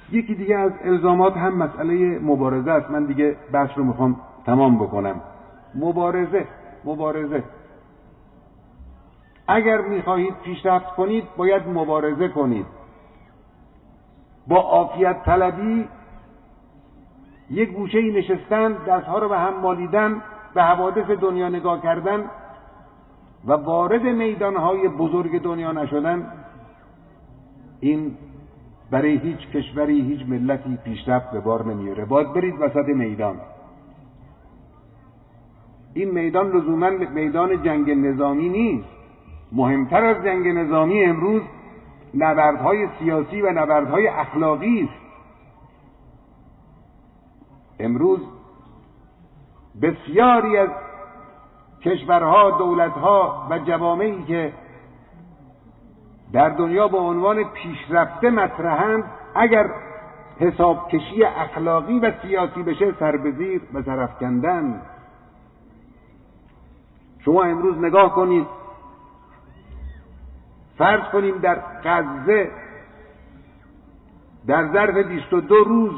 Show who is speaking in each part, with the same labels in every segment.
Speaker 1: یکی دیگه از الزامات هم مسئله مبارزه است. من دیگه بحث رو میخوام تمام بکنم. مبارزه اگر میخواهید پیشرفت کنید باید مبارزه کنید. با عافیت طلبی یک گوشه‌ای نشستن، دستها رو به هم مالیدن، به حوادث دنیا نگاه کردن و وارد میدانهای بزرگ دنیا نشدن، این برای هیچ کشوری، هیچ ملتی پیشرفت به بار نمیاره. باید برید وسط میدان. این میدان لزوما میدان جنگ نظامی نیست. مهمتر از جنگ نظامی امروز نبردهای سیاسی و نبردهای اخلاقی است. امروز بسیاری از کشورها، دولتها و جوامعی که در دنیا به عنوان پیشرفته مطرحند، اگر حساب کشی اخلاقی و سیاسی بشه سر به زیر و سرافکندن. شما امروز نگاه کنید، فرض کنیم در غزه در ظرف 22 روز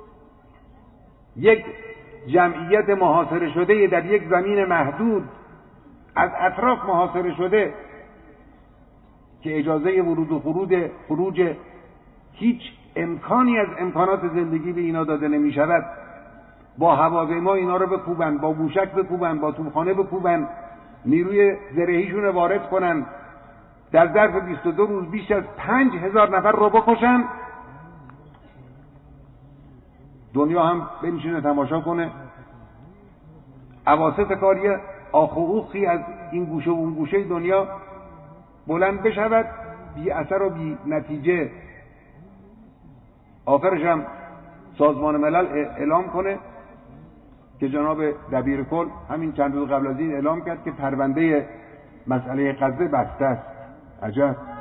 Speaker 1: یک جمعیت محاصره شده در یک زمین محدود از اطراف محاصره شده که اجازه ورود و خروج هیچ امکانی از امکانات زندگی به اینا داده نمی شود. با هواپیما اینا رو بکوبن، با موشک بکوبن، با توپخانه بکوبن، نیروی زرهیشون رو وارد کنن، در ظرف 22 روز بیش از 5000 نفر رو بکشن. دنیا هم بنشینه تماشا کنه. اواسط کاری آخ و اوخی از این گوشه و اون گوشه دنیا بلند بشود، بی اثر و بی نتیجه. آخرش هم سازمان ملل اعلام کنه که جناب دبیر کل همین چند روز قبل از این اعلام کرد که پرونده مسئله غزه بسته است. عجب.